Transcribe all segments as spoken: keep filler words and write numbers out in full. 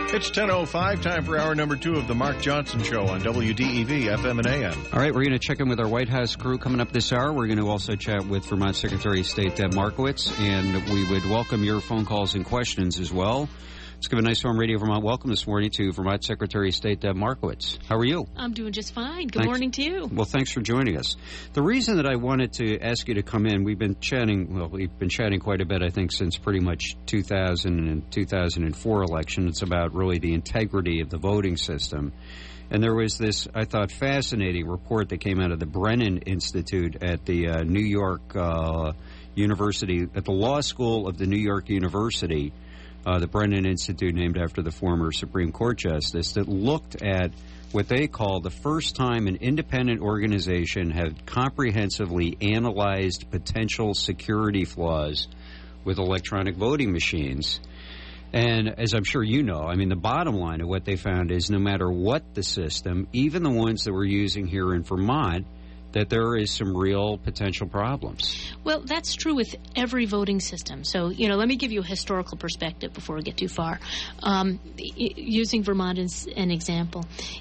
It's ten oh five, time for hour number two of the Mark Johnson Show on W D E V, F M and A M. All right, we're going to check in with our White House crew coming up this hour. We're going to also chat with Vermont Secretary of State Deb Markowitz, and we would welcome your phone calls and questions as well. Let's give a nice warm Radio Vermont welcome this morning to Vermont Secretary of State Deb Markowitz. How are you? I'm doing just fine. Good thanks. morning to you. Well, thanks for joining us. The reason that I wanted to ask you to come in, we've been chatting, well, we've been chatting quite a bit, I think, since pretty much two thousand and two thousand four election. It's about really the integrity of the voting system. And there was this, I thought, fascinating report that came out of the Brennan Institute at the uh, New York uh, University, at the Law School of the New York University, Uh, the Brennan Institute, named after the former Supreme Court Justice, that looked at what they call the first time an independent organization had comprehensively analyzed potential security flaws with electronic voting machines. And as I'm sure you know, I mean, the bottom line of what they found is no matter what the system, even the ones that we're using here in Vermont, that there is some real potential problems. Well, that's true with every voting system. So, you know, let me give you a historical perspective before we get too far. Um, using Vermont as an example,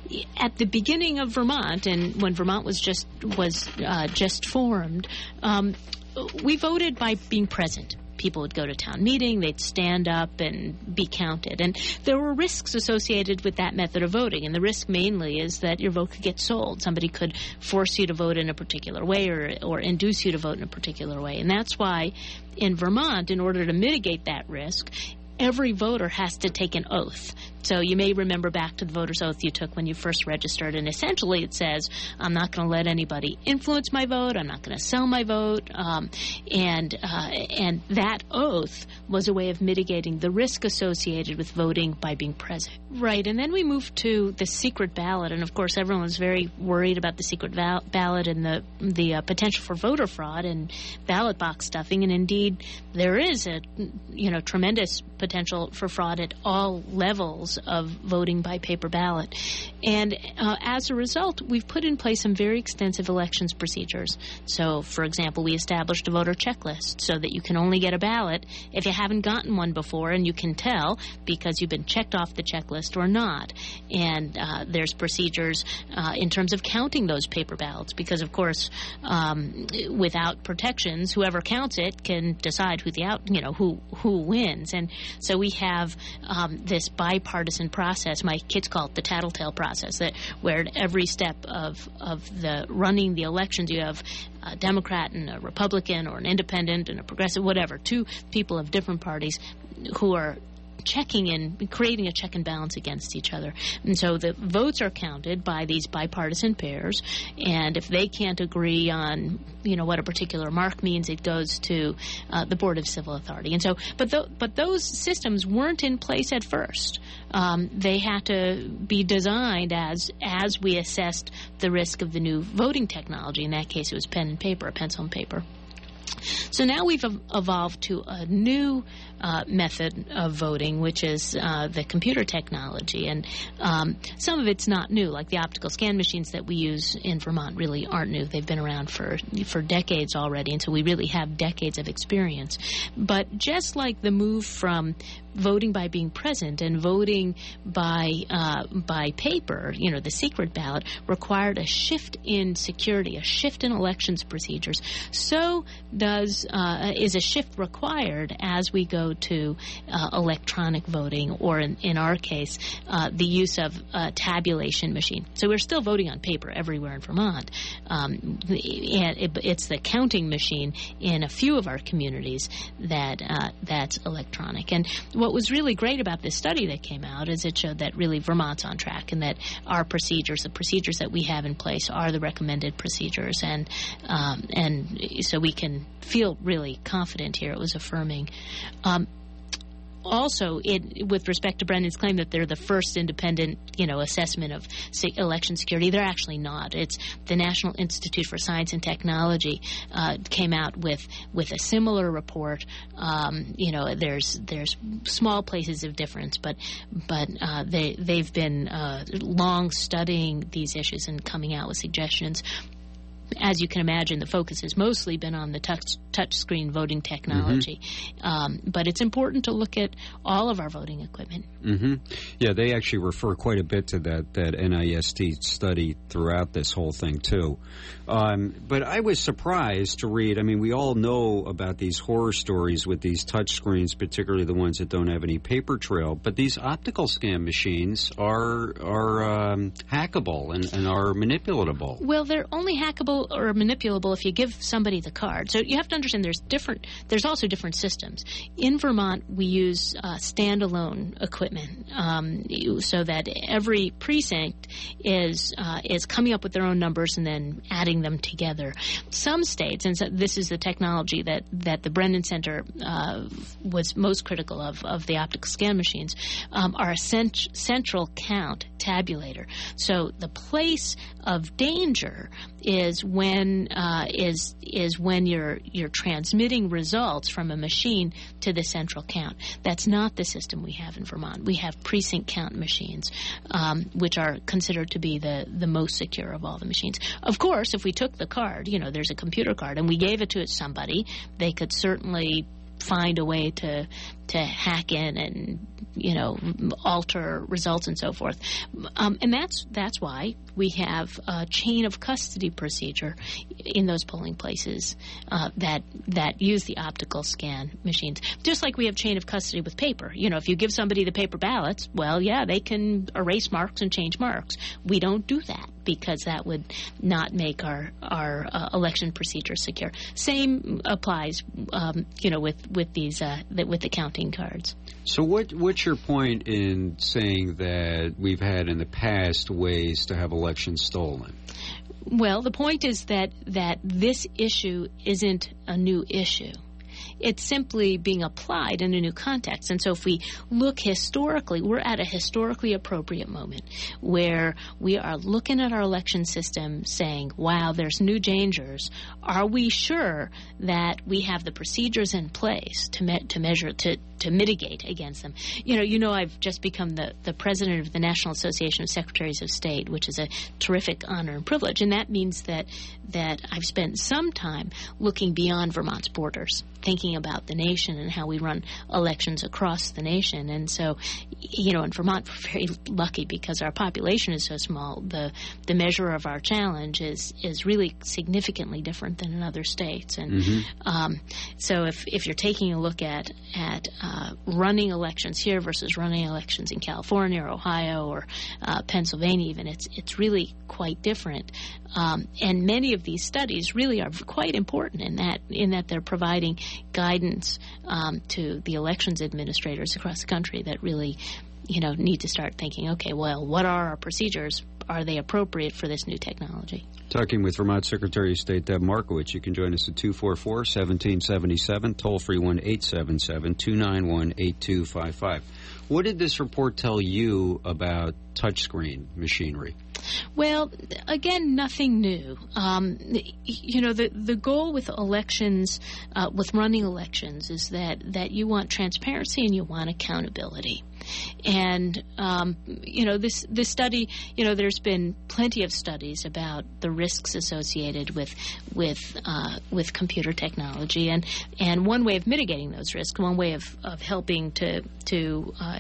at the beginning of Vermont, and when Vermont was just was uh, just formed, um, we voted by being present. People would go to town meeting, they'd stand up and be counted. And there were risks associated with that method of voting. And the risk mainly is that your vote could get sold. Somebody could force you to vote in a particular way or, or induce you to vote in a particular way. And that's why in Vermont, in order to mitigate that risk, every voter has to take an oath. So you may remember back to the voter's oath you took when you first registered, and essentially it says, I'm not going to let anybody influence my vote, I'm not going to sell my vote, um, and uh, and that oath was a way of mitigating the risk associated with voting by being present. Right, and then we moved to the secret ballot, and of course everyone's very worried about the secret val- ballot and the, the uh, potential for voter fraud and ballot box stuffing, and indeed there is a you know tremendous potential for fraud at all levels of voting by paper ballot. And uh, as a result, we've put in place some very extensive elections procedures. So, for example, we established a voter checklist so that you can only get a ballot if you haven't gotten one before, and you can tell because you've been checked off the checklist or not. And uh, there's procedures uh, in terms of counting those paper ballots because, of course, um, without protections, whoever counts it can decide who the out, you know, who who wins. And so we have um, this bipartisan process. My kids call it the tattletale process, that where at every step of of the running the elections, you have a Democrat and a Republican or an independent and a progressive, whatever, two people of different parties who are checking and creating a check and balance against each other. And so the votes are counted by these bipartisan pairs, and if they can't agree on, you know, what a particular mark means, it goes to uh, the Board of Civil Authority. And so, but th- but those systems weren't in place at first. Um, they had to be designed as as we assessed the risk of the new voting technology. In that case, it was pen and paper, pencil and paper. So now we've evolved to a new uh, method of voting, which is uh, the computer technology. And um, some of it's not new, like the optical scan machines that we use in Vermont really aren't new. They've been around for, for decades already, and so we really have decades of experience. But just like the move from voting by being present and voting by uh, by paper, you know, the secret ballot, required a shift in security, a shift in elections procedures. So does uh, is a shift required as we go to uh, electronic voting, or in, in our case, uh, the use of a tabulation machine. So we're still voting on paper everywhere in Vermont. Um, and it, it's the counting machine in a few of our communities that uh, that's electronic. And what was really great about this study that came out is it showed that really Vermont's on track, and that our procedures, the procedures that we have in place, are the recommended procedures, and um, and so we can feel really confident here. It was affirming. Um, Also, it, with respect to Brennan's claim that they're the first independent, you know, assessment of se- election security, they're actually not. It's the National Institute for Science and Technology uh, came out with with a similar report. Um, you know, there's there's small places of difference, but but uh, they they've been uh, long studying these issues and coming out with suggestions. as you can imagine, the focus has mostly been on the touch touchscreen voting technology. Mm-hmm. Um, but it's important to look at all of our voting equipment. Mm-hmm. Yeah, they actually refer quite a bit to that, that NIST study throughout this whole thing, too. Um, but I was surprised to read, I mean, we all know about these horror stories with these touchscreens, particularly the ones that don't have any paper trail, but these optical scan machines are are um, hackable and, and are manipulatable. Well, they're only hackable or manipulable if you give somebody the card. So you have to understand there's different, there's also different systems. In Vermont, we use uh, standalone equipment um, so that every precinct is uh, is coming up with their own numbers and then adding them together. Some states, and so this is the technology that, that the Brennan Center uh, was most critical of, of the optical scan machines, um, are a cent- central count tabulator. So the place of danger is when uh, is is when you're you're transmitting results from a machine to the central count. That's not the system we have in Vermont. We have precinct count machines, um, which are considered to be the the most secure of all the machines. Of course, if we took the card, you know, there's a computer card, and we gave it to somebody, they could certainly find a way to to hack in and, you know, alter results and so forth. Um, and that's that's why we have a chain of custody procedure in those polling places uh, that that use the optical scan machines. Just like we have chain of custody with paper. You know, if you give somebody the paper ballots, well, yeah, they can erase marks and change marks. We don't do that because that would not make our our uh, election procedure secure. Same applies, um, you know, with with these uh, with the counting cards. So what what's your point in saying that we've had in the past ways to have elections stolen? Well, the point is that that this issue isn't a new issue. It's simply being applied in a new context. And so if we look historically, we're at a historically appropriate moment where we are looking at our election system saying, wow, there's new dangers. Are we sure that we have the procedures in place to me- to measure, to, to mitigate against them? You know, you know, I've just become the, the president of the National Association of Secretaries of State, which is a terrific honor and privilege. And that means that, that I've spent some time looking beyond Vermont's borders, thinking about the nation and how we run elections across the nation. And so, you know, in Vermont, we're very lucky because our population is so small. The the measure of our challenge is is really significantly different than in other states. And mm-hmm. um, so if, if you're taking a look at, at uh, running elections here versus running elections in California or Ohio or uh, Pennsylvania even, it's, it's really quite different. Um, and many of these studies really are quite important in that in that they're providing guidance um, to the elections administrators across the country that really, you know, need to start thinking, okay, well, what are our procedures? Are they appropriate for this new technology? Talking with Vermont Secretary of State Deb Markowitz. You can join us at two four four, one seven seven seven, toll-free one eight seven seven, two nine one, eight two five five. What did this report tell you about touchscreen machinery? Well, again, nothing new. Um, you know, the the goal with elections, uh, with running elections, is that, that you want transparency and you want accountability. And, um, you know, this, this study, you know, there's been plenty of studies about the risks associated with with uh, with computer technology. And, and one way of mitigating those risks, one way of, of helping to to uh,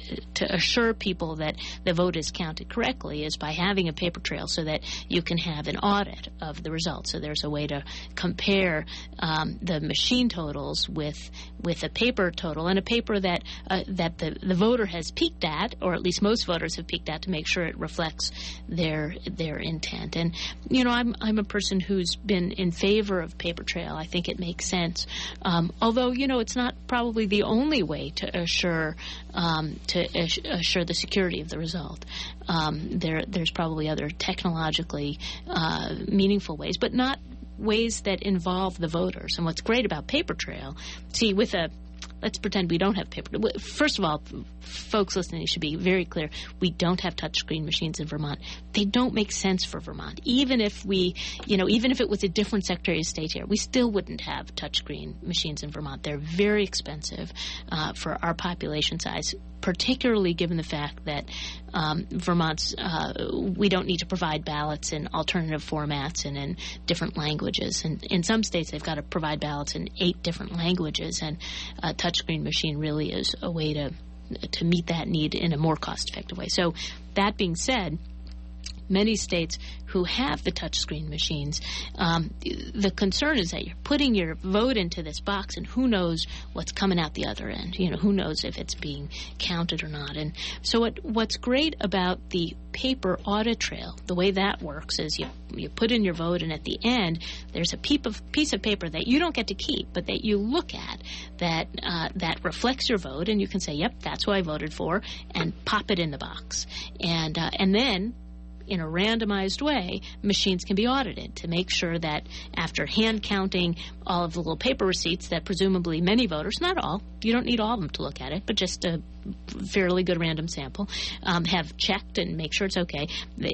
to assure people that the vote is counted correctly is by having a paper trail so that you can have an audit of the results. So there's a way to compare um, the machine totals with with a paper total, and a paper that uh, that the, the voter has peeked at, or at least most voters have peeked at, to make sure it reflects their their intent. And, you know, I'm I'm a person who's been in favor of paper trail. I think it makes sense. Um, although, you know, it's not probably the only way to assure um, to assure the security of the result. Um, there there's probably other technologically uh, meaningful ways, but not ways that involve the voters. And what's great about paper trail, see, with a let's pretend we don't have paper. First of all, folks listening should be very clear. We don't have touchscreen machines in Vermont. They don't make sense for Vermont. Even if we, you know, even if it was a different Secretary of State here, we still wouldn't have touchscreen machines in Vermont. They're very expensive uh, for our population size, particularly given the fact that um, Vermont's, uh, we don't need to provide ballots in alternative formats and in different languages. And in some states, they've got to provide ballots in eight different languages, and a touchscreen machine really is a way to to meet that need in a more cost-effective way. So that being said, many states who have the touchscreen machines, um, the concern is that you're putting your vote into this box, and who knows what's coming out the other end. You know, who knows if it's being counted or not. And so what what's great about the paper audit trail, the way that works is you you put in your vote, and at the end there's a piece of piece of paper that you don't get to keep, but that you look at that uh, that reflects your vote, and you can say, yep, that's who I voted for, and pop it in the box. And uh, and then, in a randomized way, machines can be audited to make sure that after hand counting all of the little paper receipts that presumably many voters, not all, you don't need all of them to look at it, but just a fairly good random sample, um, have checked and make sure it's okay.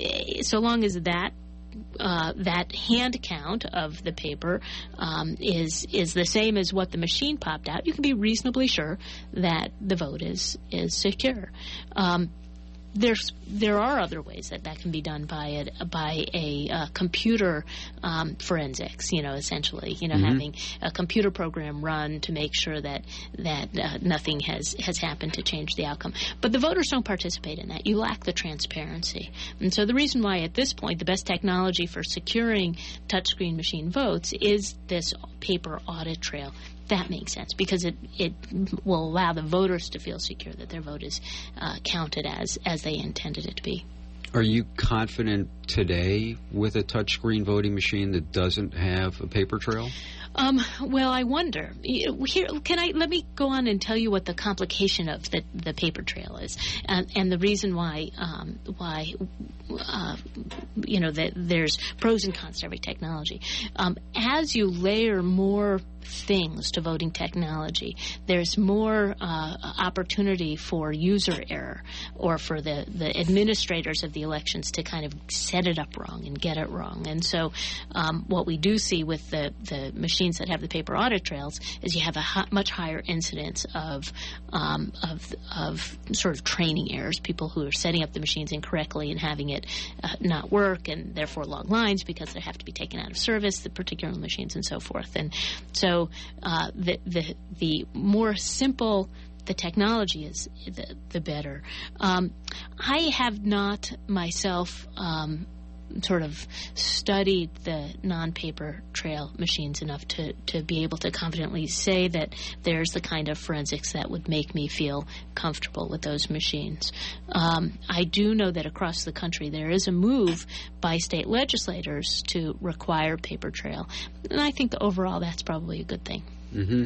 So long as that Uh, that hand count of the paper um, is is the same as what the machine popped out, you can be reasonably sure that the vote is is secure. Um, There's there are other ways that that can be done by a by a uh, computer um, forensics. You know, essentially, you know, mm-hmm. having a computer program run to make sure that that uh, nothing has has happened to change the outcome. But the voters don't participate in that. You lack the transparency, and so the reason why at this point the best technology for securing touchscreen machine votes is this paper audit trail. That makes sense because it, it will allow the voters to feel secure that their vote is uh, counted as, as they intended it to be. Are you confident today with a touchscreen voting machine that doesn't have a paper trail? Um, well, I wonder. Here, can I let me go on and tell you what the complication of the, the paper trail is, and, and the reason why um, why uh, you know that there's pros and cons to every technology. Um, as you layer more things to voting technology, there's more uh, opportunity for user error or for the, the administrators of the elections to kind of set it up wrong and get it wrong. And so um, what we do see with the, the machines that have the paper audit trails is you have a ho- much higher incidence of, um, of of sort of training errors, people who are setting up the machines incorrectly and having it uh, not work, and therefore long lines because they have to be taken out of service, the particular machines, and so forth. And so So uh, the, the the more simple the technology is, the, the better. Um, I have not myself um, sort of studied the non-paper trail machines enough to, to be able to confidently say that there's the kind of forensics that would make me feel comfortable with those machines. Um, I do know that across the country there is a move by state legislators to require paper trail, and I think overall that's probably a good thing. Mm-hmm.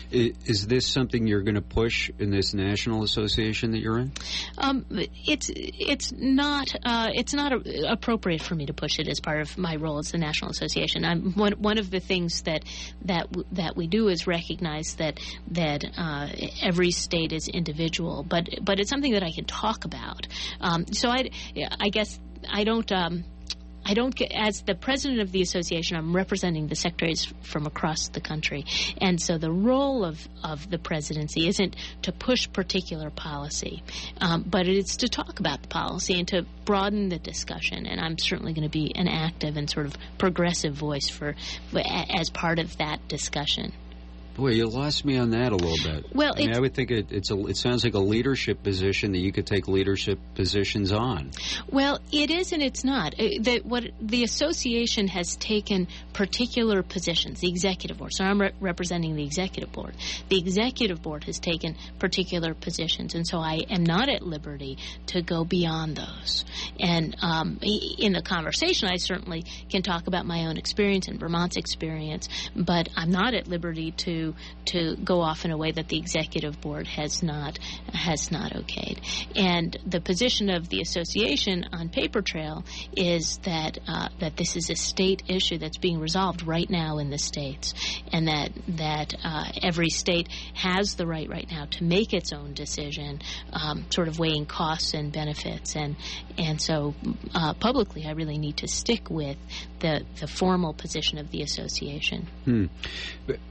Is this something you're going to push in this national association that you're in? Um, it's it's not uh, it's not a, appropriate for me to push it as part of my role as the national association. I'm, one one of the things that that that we do is recognize that that uh, every state is individual, but but it's something that I can talk about. Um, so I I guess I don't. Um, I don't get, as the president of the association, I'm representing the secretaries from across the country. And so the role of, of the presidency isn't to push particular policy, um, but it's to talk about the policy and to broaden the discussion. And I'm certainly going to be an active and sort of progressive voice for, for as part of that discussion. Boy, you lost me on that a little bit. Well, I mean, I would think it, it's a, it sounds like a leadership position that you could take leadership positions on. Well, it is and it's not. The, what the association has taken particular positions, the executive board. So I'm re- representing the executive board. The executive board has taken particular positions, and so I am not at liberty to go beyond those. And um, in the conversation, I certainly can talk about my own experience and Vermont's experience, but I'm not at liberty to to go off in a way that the executive board has not has not okayed. And the position of the association on paper trail is that uh, that this is a state issue that's being resolved right now in the states, and that that uh, every state has the right right now to make its own decision, um, sort of weighing costs and benefits. And and so uh, publicly, I really need to stick with the the formal position of the association. Hmm. But, but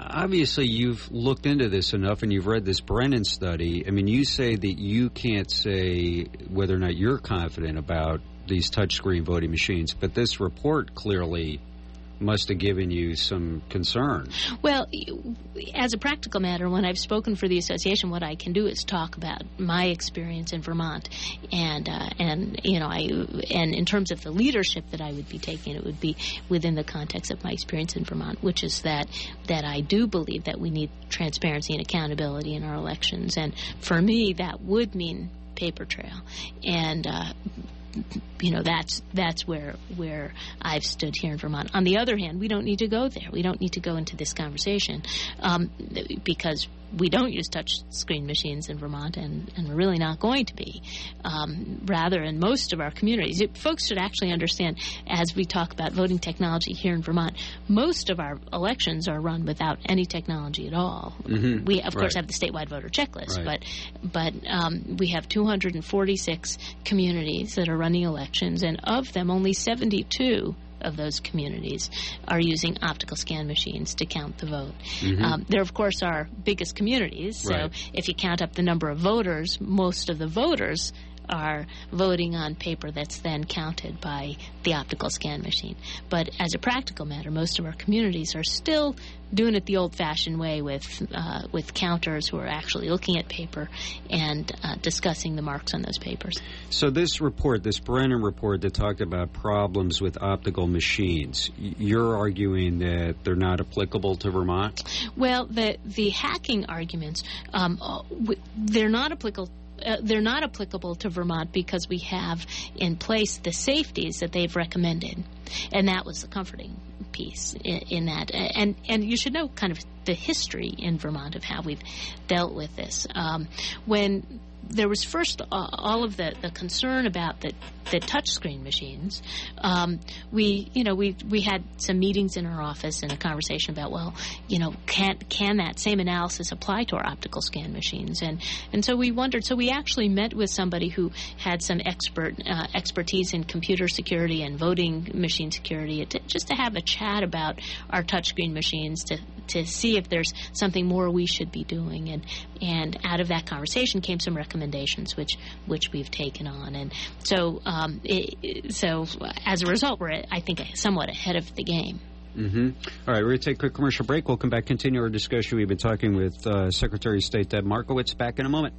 obviously you've looked into this enough and you've read this Brennan study. I mean, you say that you can't say whether or not you're confident about these touchscreen voting machines, but this report clearly must have given you some concern. Well, as a practical matter, when I've spoken for the association, what I can do is talk about my experience in Vermont, and uh, and you know, I and in terms of the leadership that I would be taking, it would be within the context of my experience in Vermont, which is that that I do believe that we need transparency and accountability in our elections, and for me, that would mean paper trail, and. Uh, You know, that's that's where where I've stood here in Vermont. On the other hand, we don't need to go there. We don't need to go into this conversation um, because we don't use touch screen machines in Vermont, and, and we're really not going to be. Um, rather, in most of our communities, it, folks should actually understand, as we talk about voting technology here in Vermont, most of our elections are run without any technology at all. Mm-hmm. We, of course, right. have the statewide voter checklist, right. but but um, we have two hundred forty-six communities that are running elections, and of them, only seventy-two of those communities are using optical scan machines to count the vote. Mm-hmm. Um, they're, of course, our biggest communities, so right. if you count up the number of voters, most of the voters are voting on paper that's then counted by the optical scan machine. But as a practical matter, most of our communities are still doing it the old-fashioned way with uh, with counters who are actually looking at paper and uh, discussing the marks on those papers. So this report, this Brennan report that talked about problems with optical machines, you're arguing that they're not applicable to Vermont? Well, the the hacking arguments, um, they're not applicable. Uh, they're not applicable to Vermont because we have in place the safeties that they've recommended, and that was the comforting piece in, in that. And and you should know kind of the history in Vermont of how we've dealt with this. Um, when there was first uh, all of the, the concern about the, the touchscreen machines, um, we, you know, we we had some meetings in our office and a conversation about, well, you know, can can that same analysis apply to our optical scan machines? And and so we wondered. So we actually met with somebody who had some expert uh, expertise in computer security and voting machine security, to, just to have a chat about our touchscreen machines to to see if there's something more we should be doing. And and out of that conversation came some recommendations, which which we've taken on. And so um, it, so as a result, we're, I think, somewhat ahead of the game. Mm-hmm. All right, we're going to take a quick commercial break. We'll come back, continue our discussion. We've been talking with uh, Secretary of State Deb Markowitz. Back in a moment.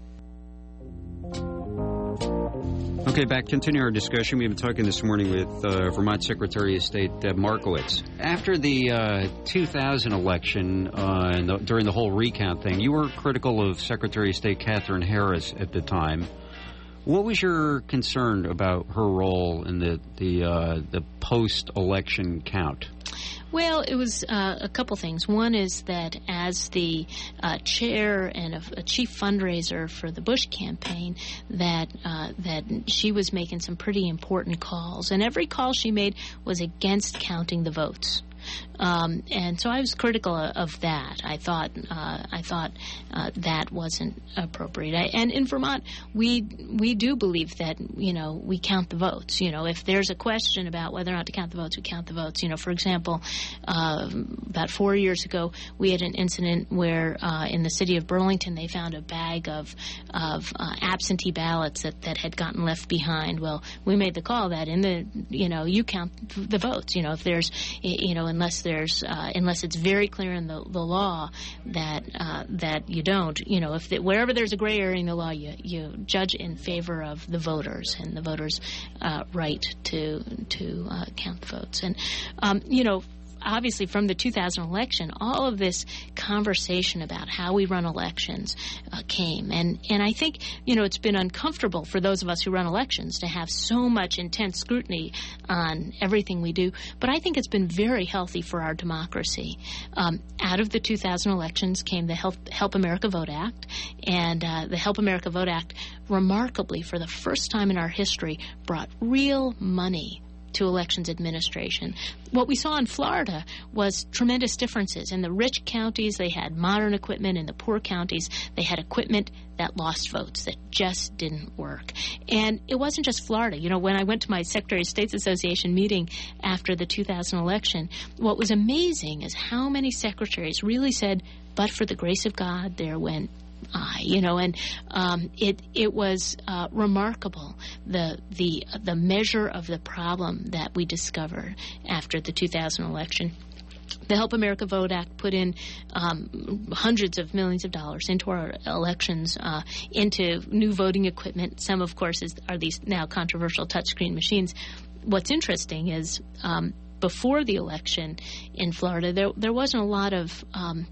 Okay, back, continue our discussion. We've been talking this morning with uh, Vermont Secretary of State Deb Markowitz. After the uh, two thousand election, uh, and the, during the whole recount thing, you were critical of Secretary of State Katherine Harris at the time. What was your concern about her role in the the, uh, the post-election count? Well, it was uh, a couple things. One is that as the uh, chair and a, a chief fundraiser for the Bush campaign, that uh, that she was making some pretty important calls, and every call she made was against counting the votes. Um, and so I was critical of that. I thought uh, I thought uh, that wasn't appropriate. I, and in Vermont, we we do believe that, you know, we count the votes. You know, if there's a question about whether or not to count the votes, we count the votes. You know, for example, uh, about four years ago, we had an incident where uh, in the city of Burlington they found a bag of of uh, absentee ballots that, that had gotten left behind. Well, we made the call that in the you know you count the votes. You know, if there's you know unless there's uh, unless it's very clear in the, the law that uh, that you don't, you know, if the, wherever there's a gray area in the law, you you judge in favor of the voters and the voters' uh, right to to uh, count the votes. And um, you know, obviously from the two thousand election, all of this conversation about how we run elections uh, came. And, and I think, you know, it's been uncomfortable for those of us who run elections to have so much intense scrutiny on everything we do. But I think it's been very healthy for our democracy. Um, out of the two thousand elections came the Help, Help America Vote Act. And uh, the Help America Vote Act, remarkably, for the first time in our history, brought real money to elections administration. What we saw in Florida was tremendous differences. In the rich counties, they had modern equipment. In the poor counties, they had equipment that lost votes, that just didn't work. And it wasn't just Florida. You know, when I went to my Secretary of State's Association meeting after the two thousand election, what was amazing is how many secretaries really said, but for the grace of God, there went I, you know, and um, it it was uh, remarkable, the the the measure of the problem that we discovered after the two thousand election. The Help America Vote Act put in um, hundreds of millions of dollars into our elections, uh, into new voting equipment. Some, of course, is, are these now controversial touchscreen machines. What's interesting is um, before the election in Florida, there there wasn't a lot of um,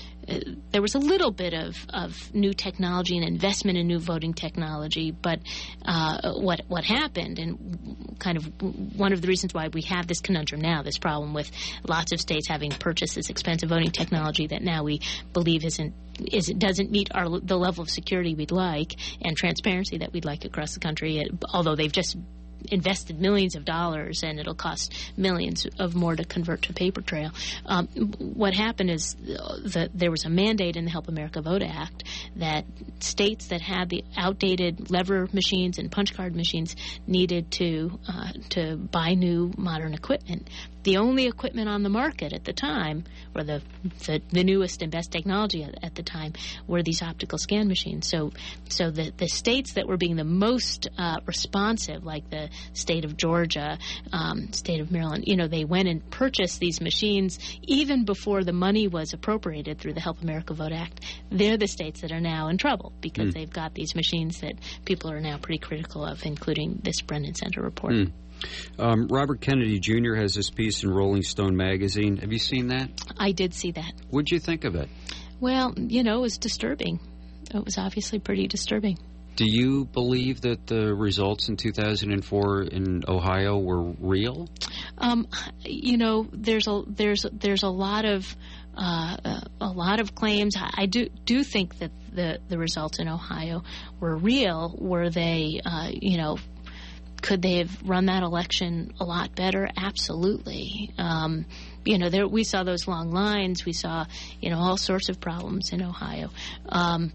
there was a little bit of, of new technology and investment in new voting technology, but uh, what what happened, and kind of one of the reasons why we have this conundrum now, this problem with lots of states having purchased this expensive voting technology that now we believe isn't is it doesn't meet our the level of security we'd like and transparency that we'd like across the country, although they've just invested millions of dollars and it'll cost millions of more to convert to paper trail. Um, what happened is that there was a mandate in the Help America Vote Act that states that had the outdated lever machines and punch card machines needed to uh, to buy new modern equipment. The only equipment on the market at the time, or the the, the newest and best technology at, at the time, were these optical scan machines. So, so the the states that were being the most uh, responsive, like the state of Georgia, um, state of Maryland, you know, they went and purchased these machines even before the money was appropriated through the Help America Vote Act. They're the states that are now in trouble because mm. they've got these machines that people are now pretty critical of, including this Brennan Center report. Mm. Um, Robert Kennedy Junior has this piece in Rolling Stone magazine. Have you seen that? I did see that. What'd you think of it? Well, you know, it was disturbing. It was obviously pretty disturbing. Do you believe that the results in two thousand four in Ohio were real? Um, you know, there's a there's there's a lot of uh, a lot of claims. I do do think that the the results in Ohio were real. Were they, uh, you know? Could they have run that election a lot better? Absolutely. Um, you know, there, we saw those long lines. We saw, you know, all sorts of problems in Ohio. Um,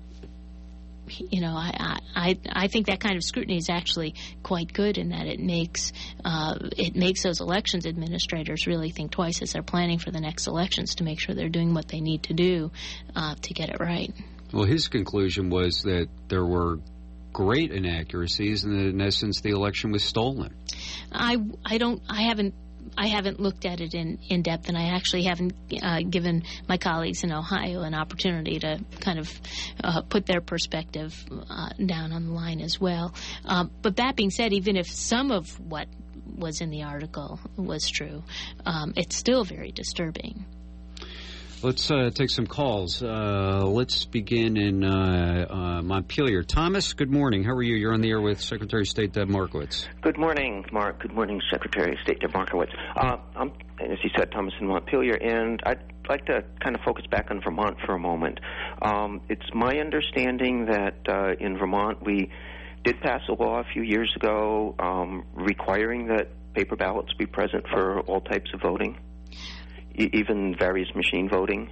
you know, I, I I think that kind of scrutiny is actually quite good in that it makes uh, it makes those elections administrators really think twice as they're planning for the next elections to make sure they're doing what they need to do uh, to get it right. Well, his conclusion was that there were great inaccuracies, and that in essence the election was stolen. I, I don't I haven't I haven't looked at it in, in depth, and I actually haven't uh, given my colleagues in Ohio an opportunity to kind of uh, put their perspective uh, down on the line as well. Um, but that being said, even if some of what was in the article was true, um, it's still very disturbing. Let's uh, take some calls. Uh, let's begin in uh, uh, Montpelier. Thomas, good morning. How are you? You're on the air with Secretary of State Deb Markowitz. Good morning, Mark. Good morning, Secretary of State Deb Markowitz. Uh, I'm, as you said, Thomas in Montpelier, and I'd like to kind of focus back on Vermont for a moment. Um, it's my understanding that uh, in Vermont we did pass a law a few years ago um, requiring that paper ballots be present for all types of voting, even various machine voting?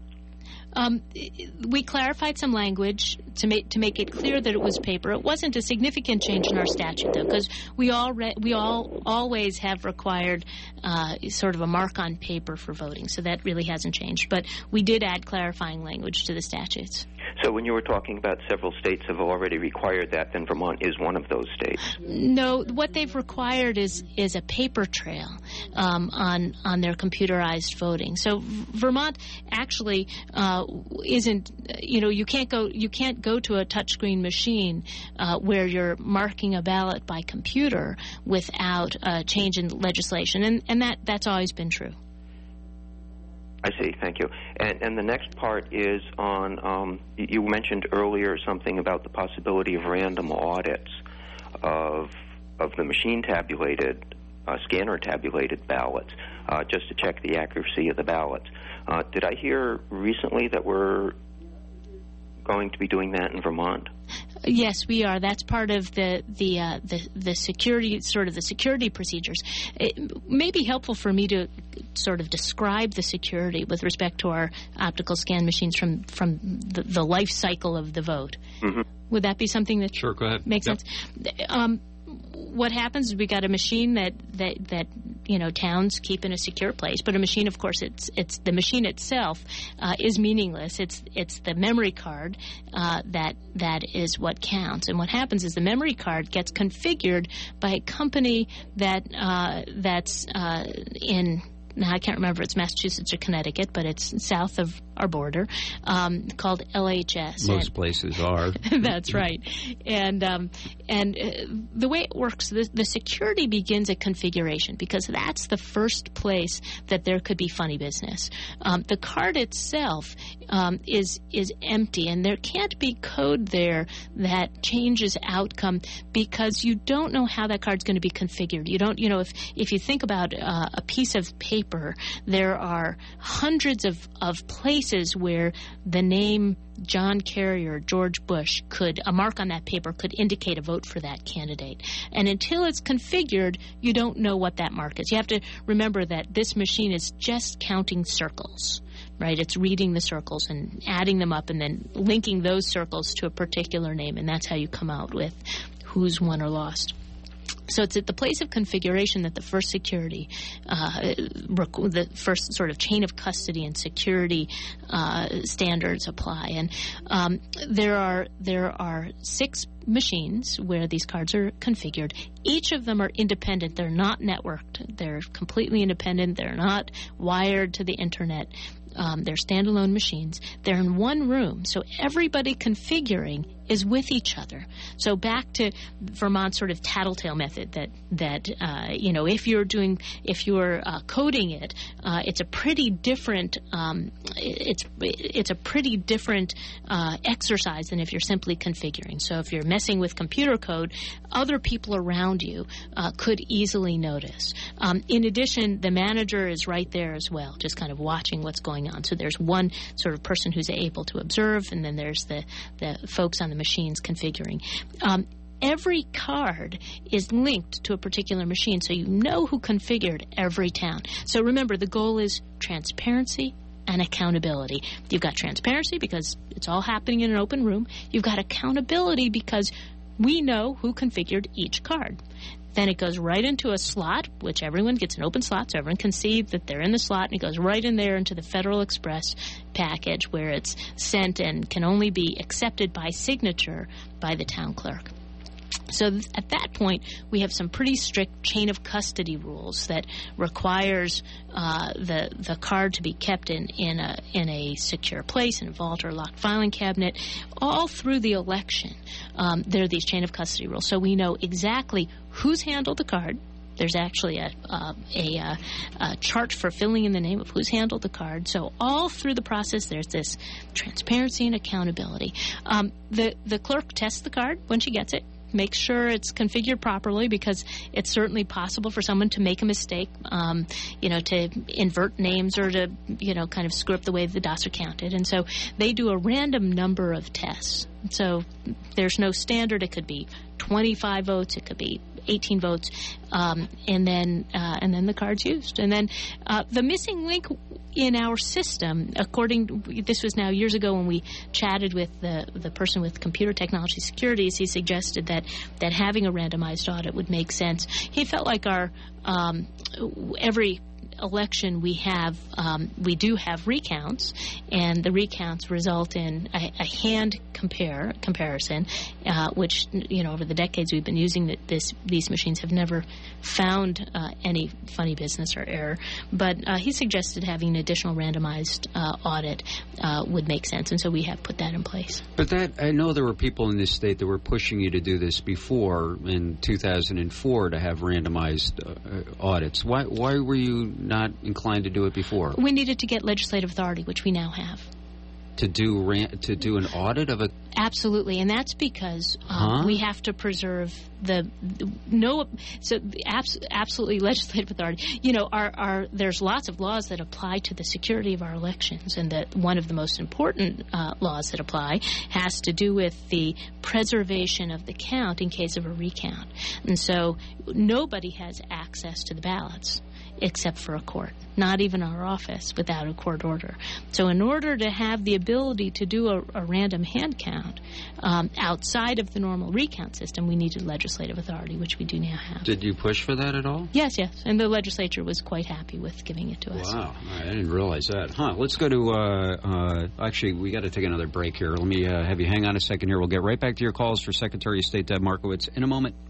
Um, we clarified some language to make to make it clear that it was paper. It wasn't a significant change in our statute, though, because we all re- we all always have required uh, sort of a mark on paper for voting, so that really hasn't changed. But we did add clarifying language to the statutes. So when you were talking about several states have already required that, then Vermont is one of those states. No, what they've required is is a paper trail um, on on their computerized voting. So Vermont actually uh, isn't, you know, you can't go you can't go to a touchscreen machine uh, where you're marking a ballot by computer without a change in legislation, and and that that's always been true. I see. Thank you. And, and the next part is on, um, you mentioned earlier something about the possibility of random audits of of the machine tabulated, uh, scanner tabulated ballots, uh, just to check the accuracy of the ballots. Uh, did I hear recently that we're going to be doing that in Vermont? Yes, we are. That's part of the the uh, the the security sort of the security procedures. It may be helpful for me to sort of describe the security with respect to our optical scan machines from from the, the life cycle of the vote. Mm-hmm. Would that be something that sure? Go ahead. Makes yep. sense. Um, what happens is we got a machine that, that, that you know towns keep in a secure place, but a machine, of course, it's it's the machine itself uh, is meaningless. It's it's the memory card uh, that that is what counts. And what happens is the memory card gets configured by a company that uh, that's uh, in. Now, I can't remember if it's Massachusetts or Connecticut, but it's south of our border, um, called L H S. Most and, places are. That's right. And um, and uh, the way it works, the, the security begins at configuration, because that's the first place that there could be funny business. Um, the card itself um, is is empty, and there can't be code there that changes outcome, because you don't know how that card's going to be configured. You don't, you know, if, if you think about uh, a piece of paper, there are hundreds of, of places where the name John Kerry or George Bush could, a mark on that paper could indicate a vote for that candidate. And until it's configured, you don't know what that mark is. You have to remember that this machine is just counting circles, right? It's reading the circles and adding them up and then linking those circles to a particular name, and that's how you come out with who's won or lost. So it's at the place of configuration that the first security, uh, the first sort of chain of custody and security uh, standards apply. And um, there are there are six machines where these cards are configured. Each of them are independent. They're not networked. They're completely independent. They're not wired to the internet. Um, they're standalone machines. They're in one room, so everybody configuring is with each other. So back to Vermont's sort of tattletale method that that uh, you know, if you're doing if you're uh, coding it, uh, it's a pretty different um, it's it's a pretty different uh, exercise than if you're simply configuring. So if you're messing with computer code, other people around you uh, could easily notice. Um, in addition, the manager is right there as well, just kind of watching what's going on. So there's one sort of person who's able to observe, and then there's the the folks on the machines configuring. Um, every card is linked to a particular machine, so you know who configured every town. So remember, the goal is transparency and accountability. You've got transparency because it's all happening in an open room. You've got accountability because we know who configured each card. Then it goes right into a slot, which everyone gets an open slot, so everyone can see that they're in the slot, and it goes right in there into the Federal Express package where it's sent and can only be accepted by signature by the town clerk. So th- at that point, we have some pretty strict chain of custody rules that requires uh, the the card to be kept in, in a in a secure place, in a vault or locked filing cabinet, all through the election. Um, there are these chain of custody rules, so we know exactly who's handled the card. There's actually a, uh, a, uh, a chart for filling in the name of who's handled the card. So all through the process, there's this transparency and accountability. Um, the the clerk tests the card when she gets it. Make sure it's configured properly, because it's certainly possible for someone to make a mistake, um, you know, to invert names or to, you know, kind of screw up the way the dots are counted. And so they do a random number of tests. So there's no standard. It could be twenty-five votes. It could be eighteen votes, um, and then uh, and then the card's used. And then uh, the missing link in our system, according this was now years ago when we chatted with the the person with Computer Technology Securities, he suggested that that having a randomized audit would make sense. He felt like our um, every election we have um, we do have recounts, and the recounts result in a, a hand compare comparison, uh, which, you know, over the decades we've been using that this these machines have never found uh, any funny business or error. But uh, he suggested having an additional randomized uh, audit uh, would make sense, and so we have put that in place. But that, I know there were people in this state that were pushing you to do this before in two thousand four to have randomized uh, audits. Why why were you not inclined to do it before? We needed to get legislative authority, which we now have. to do ran- to do an audit of a. Absolutely, and that's because um, huh? we have to preserve the, the no. So the abs- absolutely legislative authority. You know, our, our there's lots of laws that apply to the security of our elections, and that one of the most important uh, laws that apply has to do with the preservation of the count in case of a recount. And so nobody has access to the ballots except for a court, not even our office without a court order. So in order to have the ability to do a, a random hand count um, outside of the normal recount system, we needed legislative authority, which we do now have. Did you push for that at all? Yes, yes. And the legislature was quite happy with giving it to us. Wow. I didn't realize that. Huh. Let's go to, uh, uh, actually, we got to take another break here. Let me uh, have you hang on a second here. We'll get right back to your calls for Secretary of State Deb Markowitz in a moment.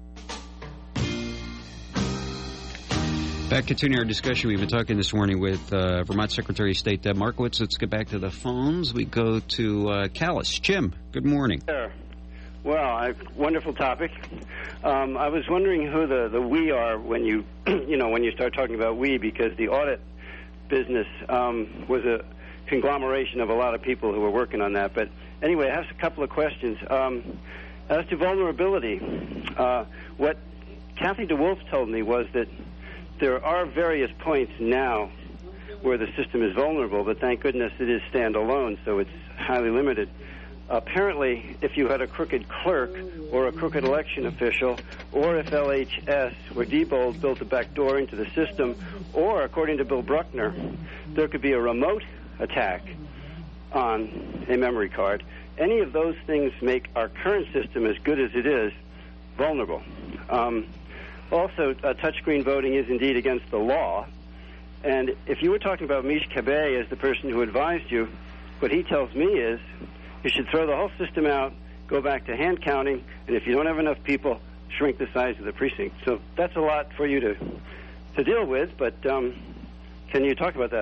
Back continuing our discussion. We've been talking this morning with uh, Vermont Secretary of State Deb Markowitz. Let's get back to the phones. We go to uh, Callis. Jim, good morning. Sure. Well, I, wonderful topic. Um, I was wondering who the, the we are when you, you know, when you start talking about we, because the audit business um, was a conglomeration of a lot of people who were working on that. But anyway, I have a couple of questions. Um, as to vulnerability, uh, what Kathy DeWolf told me was that there are various points now where the system is vulnerable, but thank goodness it is standalone, so it's highly limited. Apparently, if you had a crooked clerk or a crooked election official, or if L H S or Diebold built a back door into the system, or, according to Bill Bruckner, there could be a remote attack on a memory card, any of those things make our current system, as good as it is, vulnerable. Um, Also, uh, touchscreen voting is indeed against the law. And if you were talking about Mish Kabeh as the person who advised you, what he tells me is you should throw the whole system out, go back to hand counting, and if you don't have enough people, shrink the size of the precinct. So that's a lot for you to to deal with, but um, can you talk about that?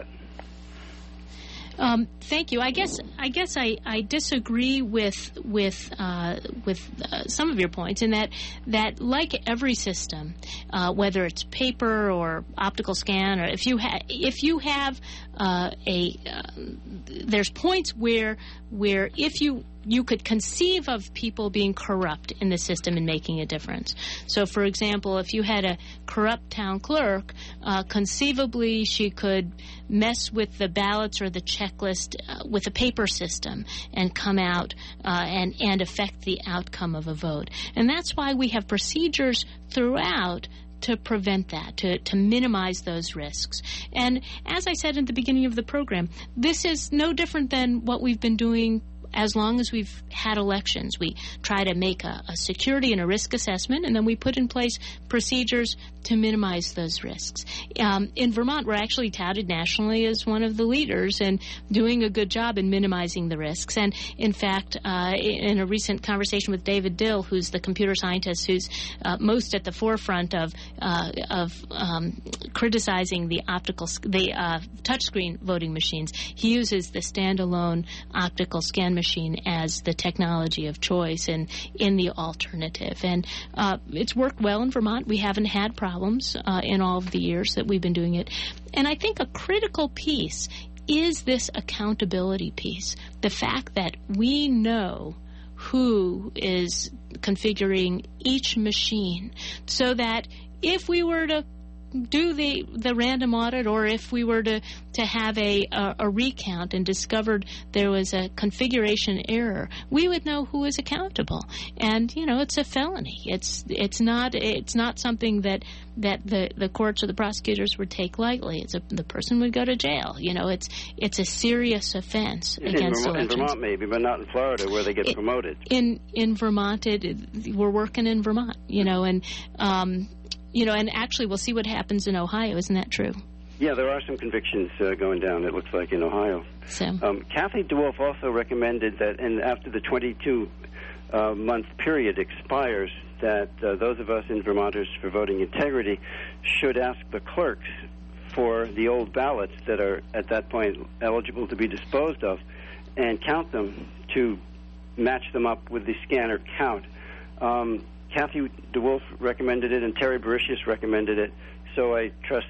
Um, thank you. I guess I guess I, I disagree with with uh, with uh, some of your points in that that like every system, uh, whether it's paper or optical scan, or if you ha- if you have uh, a uh, there's points where where if you you could conceive of people being corrupt in the system and making a difference. So, for example, if you had a corrupt town clerk, uh, conceivably she could mess with the ballots or the checklist uh, with a paper system and come out uh, and, and affect the outcome of a vote. And that's why we have procedures throughout to prevent that, to, to minimize those risks. And as I said at the beginning of the program, this is no different than what we've been doing as long as we've had elections. We try to make a, a security and a risk assessment, and then we put in place procedures to minimize those risks. Um, in Vermont, we're actually touted nationally as one of the leaders in doing a good job in minimizing the risks. And in fact, uh, in a recent conversation with David Dill, who's the computer scientist who's uh, most at the forefront of uh, of um, criticizing the optical, the uh, touchscreen voting machines, he uses the standalone optical scan machine as the technology of choice and in the alternative. And uh, it's worked well in Vermont. We haven't had problems uh, in all of the years that we've been doing it. And I think a critical piece is this accountability piece, the fact that we know who is configuring each machine, so that if we were to do the the random audit, or if we were to to have a, a a recount and discovered there was a configuration error, we would know who is accountable. And you know, it's a felony. It's it's not it's not something that that the, the courts or the prosecutors would take lightly. It's a, the person would go to jail. You know, it's it's a serious offense in against Vermont, elections. In Vermont, maybe, but not in Florida, where they get it, promoted. In in Vermont, it, we're working in Vermont. You know, and. Um, You know, and actually, we'll see what happens in Ohio. Isn't that true? Yeah, there are some convictions uh, going down, it looks like, in Ohio. So, um, Kathy DeWolf also recommended that and after the twenty-two month uh, period expires, that uh, those of us in Vermonters for Voting Integrity should ask the clerks for the old ballots that are, at that point, eligible to be disposed of and count them to match them up with the scanner count. Um Kathy DeWolf recommended it, and Terry Bericius recommended it, so I trust that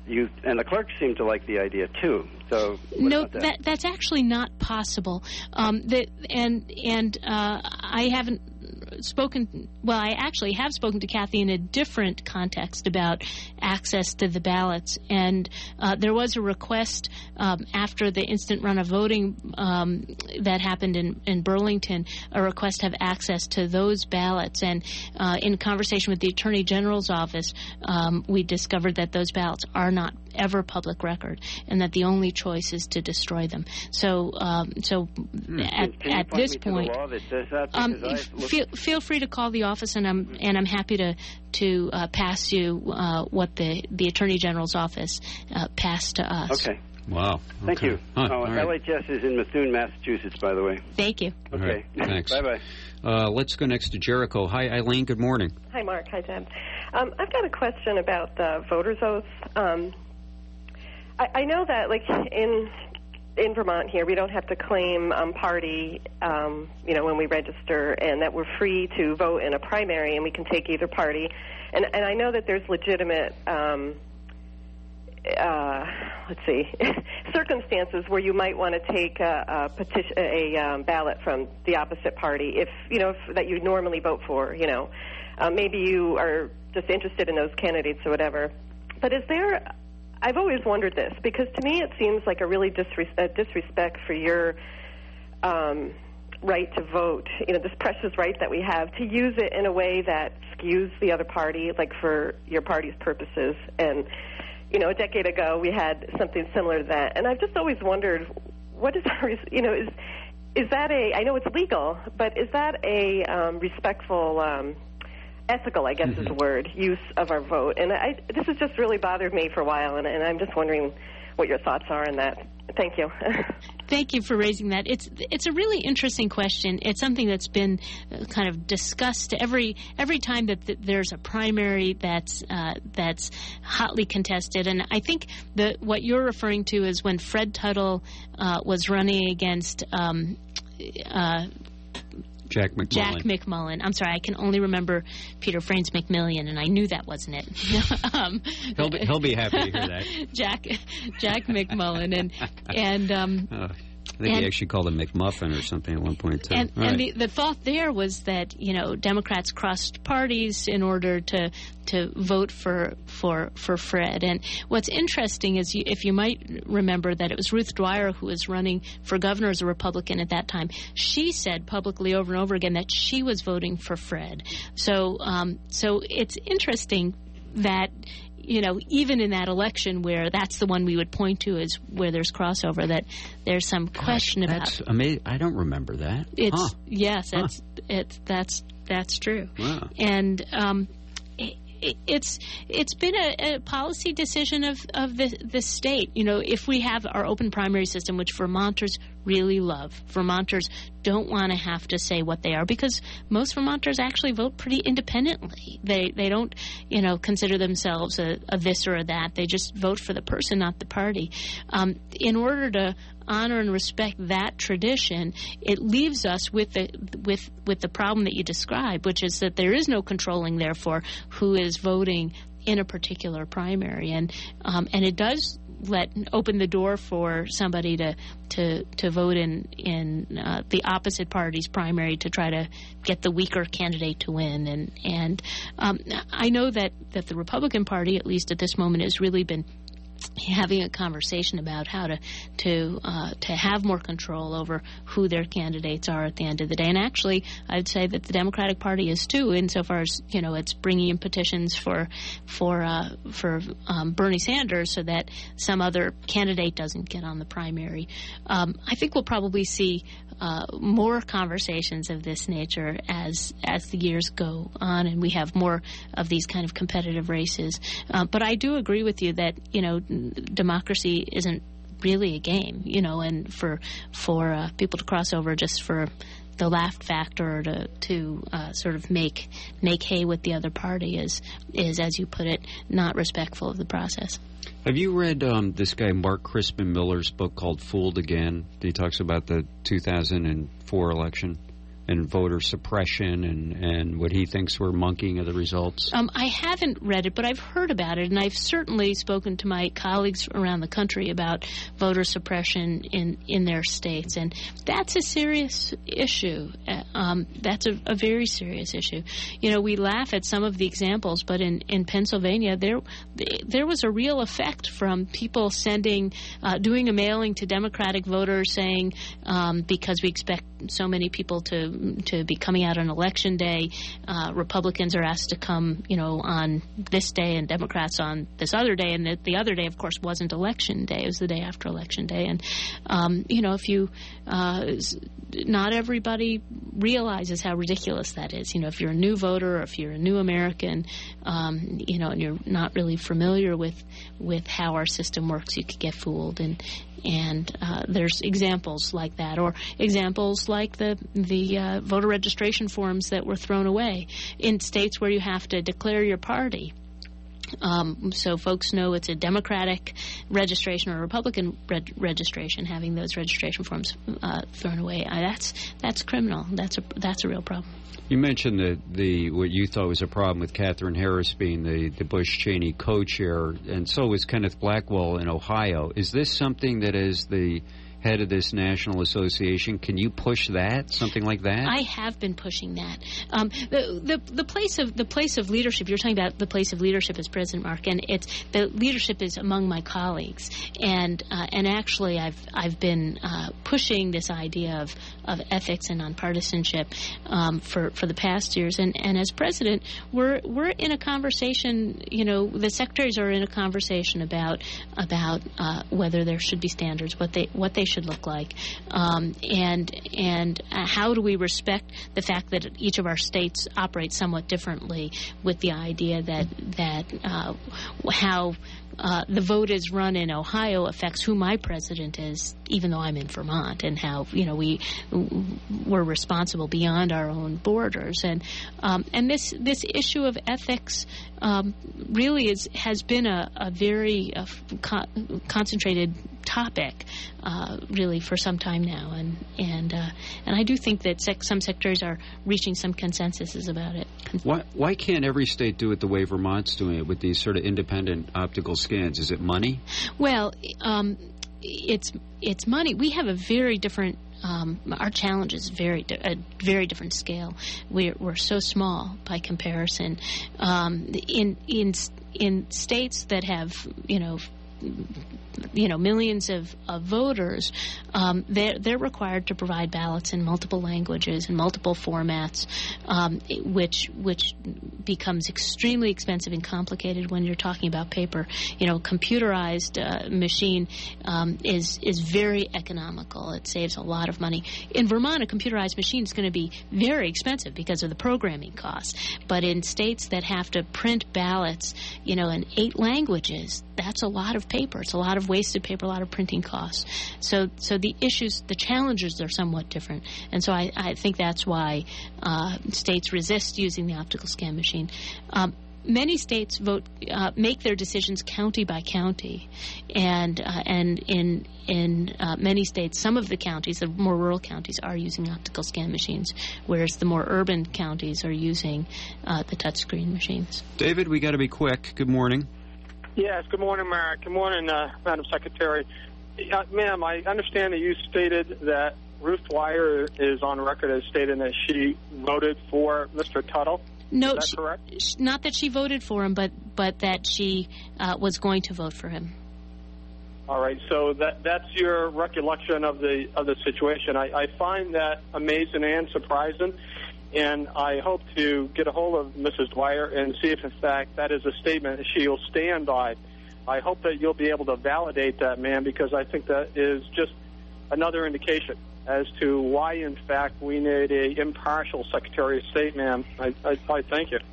you and the clerks seem to like the idea too. So what no, about that? that that's actually not possible. Um, that and and uh, I haven't spoken. Well, I actually have spoken to Kathy in a different context about access to the ballots, and uh, there was a request um, after the instant run of voting um, that happened in, in Burlington, a request to have access to those ballots. And uh, in conversation with the Attorney General's office, um, we discovered that those ballots are not ever public record, and that the only choice is to destroy them. So, um, so hmm. at, Can you at point this me point, to the law that says that? um, Because I looked- feel feel free to call the office, and I'm and I'm happy to to uh, pass you uh, what the the Attorney General's office uh, passed to us. Okay. Wow. Thank Okay. you. Huh, oh, all right. L H S is in Methuen, Massachusetts, by the way. Thank you. All Okay. right. Thanks. Bye-bye. Uh, let's go next to Jericho. Hi, Eileen. Good morning. Hi, Mark. Hi, Deb. Um, I've got a question about the voter's oath. Um, I, I know that, like, in in Vermont here, we don't have to claim um, party, um, you know, when we register, and that we're free to vote in a primary, and we can take either party. And, and I know that there's legitimate, um, uh, let's see, circumstances where you might want to take a, a petition, a um, ballot from the opposite party, if you know if, that you normally vote for. You know, uh, maybe you are just interested in those candidates or whatever. But is there? I've always wondered this, because to me it seems like a really disres- a disrespect for your um, right to vote, you know, this precious right that we have, to use it in a way that skews the other party, like for your party's purposes. And, you know, a decade ago we had something similar to that. And I've just always wondered, what is, our, you know, is is that a, I know it's legal, but is that a um, respectful um ethical, I guess mm-hmm. is the word, use of our vote? And I, this has just really bothered me for a while, and, and I'm just wondering what your thoughts are on that. Thank you. Thank you for raising that. It's it's a really interesting question. It's something that's been uh, kind of discussed every every time that th- there's a primary that's uh, that's hotly contested. And I think that what you're referring to is when Fred Tuttle uh, was running against Um, uh, Jack McMullen. Jack McMullen. I'm sorry, I can only remember Peter Franz McMillian, and I knew that wasn't it. um, he'll, be, he'll be happy to hear that. Jack Jack McMullen, and and um, oh, I think and, he actually called him McMuffin or something at one point too. And, All and right. the, the thought there was that, you know, Democrats crossed parties in order to to vote for for for Fred. And what's interesting is, you, if you might remember, that it was Ruth Dwyer who was running for governor as a Republican at that time. She said publicly over and over again that she was voting for Fred. So um, so it's interesting that, you know, even in that election where that's the one we would point to as where there's crossover, that there's some Gosh, question that's about. Amazing. I don't remember that. It's huh. yes, Huh. it's it's that's that's true. Wow. And um, it, it's it's been a, a policy decision of of the the state. You know, if we have our open primary system, which Vermonters really love, Vermonters don't want to have to say what they are, because most Vermonters actually vote pretty independently. They they don't, you know, consider themselves a, a this or a that. They just vote for the person, not the party. Um, in order to honor and respect that tradition, it leaves us with the with with the problem that you described, which is that there is no controlling, therefore, who is voting in a particular primary, and um, and it does let open the door for somebody to to to vote in in uh, the opposite party's primary to try to get the weaker candidate to win. And and um, I know that that the Republican Party, at least at this moment, has really been having a conversation about how to to uh, to have more control over who their candidates are at the end of the day. And actually, I'd say that the Democratic Party is too, insofar as, you know, it's bringing in petitions for for uh, for um, Bernie Sanders so that some other candidate doesn't get on the primary. Um, I think we'll probably see uh, more conversations of this nature as as the years go on, and we have more of these kind of competitive races. Uh, but I do agree with you that, you know, democracy isn't really a game, you know, and for for uh, people to cross over just for the laugh factor, or to to uh, sort of make make hay with the other party is is, as you put it, not respectful of the process. Have you read um, this guy Mark Crispin Miller's book called Fooled Again? He talks about the two thousand four election. and voter suppression and, and what he thinks were monkeying of the results? Um, I haven't read it, but I've heard about it, and I've certainly spoken to my colleagues around the country about voter suppression in, in their states, and that's a serious issue. Uh, um, that's a, a very serious issue. You know, we laugh at some of the examples, but in, in Pennsylvania, there there was a real effect from people sending, uh, doing a mailing to Democratic voters saying, um, because we expect so many people to to be coming out on election day, uh, Republicans are asked to come, you know, on this day and Democrats on this other day, and the, the other day, of course, wasn't election day. It was the day after election day. And, um, you know, if you, uh, not everybody realizes how ridiculous that is. You know, if you're a new voter or if you're a new American, um, you know, and you're not really familiar with, with how our system works, you could get fooled. And, And uh, there's examples like that, or examples like the the uh, voter registration forms that were thrown away in states where you have to declare your party. Um, so folks know it's a Democratic registration or a Republican reg- registration. Having those registration forms uh, thrown away, uh, that's that's criminal. That's a that's a real problem. You mentioned the, the what you thought was a problem with Katherine Harris being the, the Bush-Cheney co-chair, and so was Kenneth Blackwell in Ohio. Is this something that, as the head of this national association, can you push that, something like that? I have been pushing that. Um, the, the the place of the place of leadership. You're talking about the place of leadership as President, Mark, and it's the leadership is among my colleagues, and uh, and actually I've I've been uh, pushing this idea of, of ethics and nonpartisanship um, for for the past years, and, and as President, we're we're in a conversation. You know, the secretaries are in a conversation about about uh, whether there should be standards, what they what they should look like, um, and and uh, how do we respect the fact that each of our states operates somewhat differently, with the idea that that uh, how uh, the vote is run in Ohio affects who my president is, even though I'm in Vermont, and how you know we we're responsible beyond our own borders, and um, and this this issue of ethics um, really is has been a, a very uh, con- concentrated topic uh, really for some time now, and and uh, and I do think that sec- some sectors are reaching some consensuses about it. Why why can't every state do it the way Vermont's doing it with these sort of independent optical scans? Is it money? Well, um, it's it's money. We have a very different. Um, our challenge is very di- a very different scale. We're we're so small by comparison. Um, in in in states that have you know. you know, millions of, of voters, um, they're, they're required to provide ballots in multiple languages and multiple formats, um, which which becomes extremely expensive and complicated when you're talking about paper. You know, computerized uh, machine um, is is very economical. It saves a lot of money. In Vermont, a computerized machine is going to be very expensive because of the programming costs. But in states that have to print ballots, you know, in eight languages, that's a lot of paper. It's a lot of wasted paper, a lot of printing costs. So so the issues, the challenges are somewhat different. And so I, I think that's why uh, states resist using the optical scan machine. Um, many states vote uh, make their decisions county by county, and uh, and in in uh, many states, some of the counties, the more rural counties, are using optical scan machines, whereas the more urban counties are using uh, the touchscreen machines. David, we got to be quick. Good morning. Yes, good morning, Mark. Good morning, uh, Madam Secretary. Uh, ma'am, I understand that you stated that Ruth Dwyer is on record as stating that she voted for Mister Tuttle. No, is that she, correct? Not that she voted for him, but but that she uh, was going to vote for him. All right, so that that's your recollection of the of the situation. I, I find that amazing and surprising. And I hope to get a hold of Missus Dwyer and see if, in fact, that is a statement that she'll stand by. I hope that you'll be able to validate that, ma'am, because I think that is just another indication as to why, in fact, we need a impartial Secretary of State, ma'am. I, I, I thank you.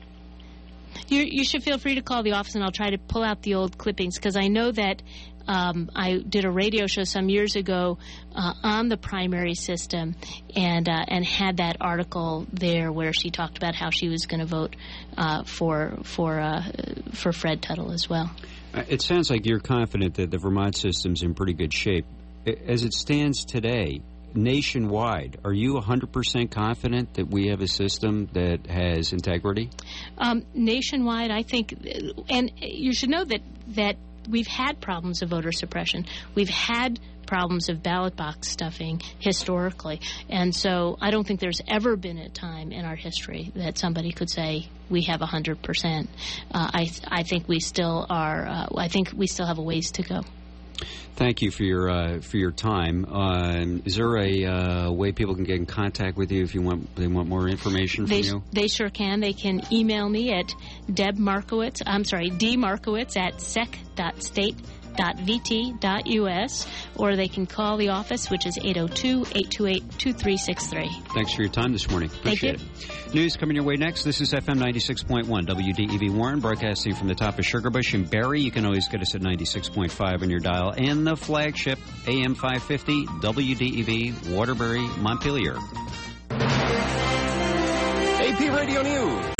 You, you should feel free to call the office, and I'll try to pull out the old clippings, because I know that um, I did a radio show some years ago uh, on the primary system, and uh, and had that article there where she talked about how she was going to vote uh, for for uh, for Fred Tuttle as well. It sounds like you're confident that the Vermont system's in pretty good shape. As it stands today, nationwide, are you one hundred percent confident that we have a system that has integrity? Um, nationwide, I think, and you should know that, that we've had problems of voter suppression. We've had problems of ballot box stuffing historically. And so I don't think there's ever been a time in our history that somebody could say we have one hundred percent. Uh, I, I think we still are, uh, I think we still have a ways to go. Thank you for your uh, for your time. Um, is there a uh, way people can get in contact with you if you want they want more information from they, you? They sure can. They can email me at Deb Markowitz. I'm sorry, D Markowitz at sec dot state dot v t dot u s, or they can call the office, which is eight oh two, eight two eight, two three six three. Thanks for your time this morning. Appreciate Thank it. News coming your way next. This is F M ninety-six point one, W D E V Warren, broadcasting from the top of Sugarbush in Barrie. You can always get us at ninety-six point five on your dial, and the flagship A M five fifty, W D E V, Waterbury, Montpelier. A P Radio News.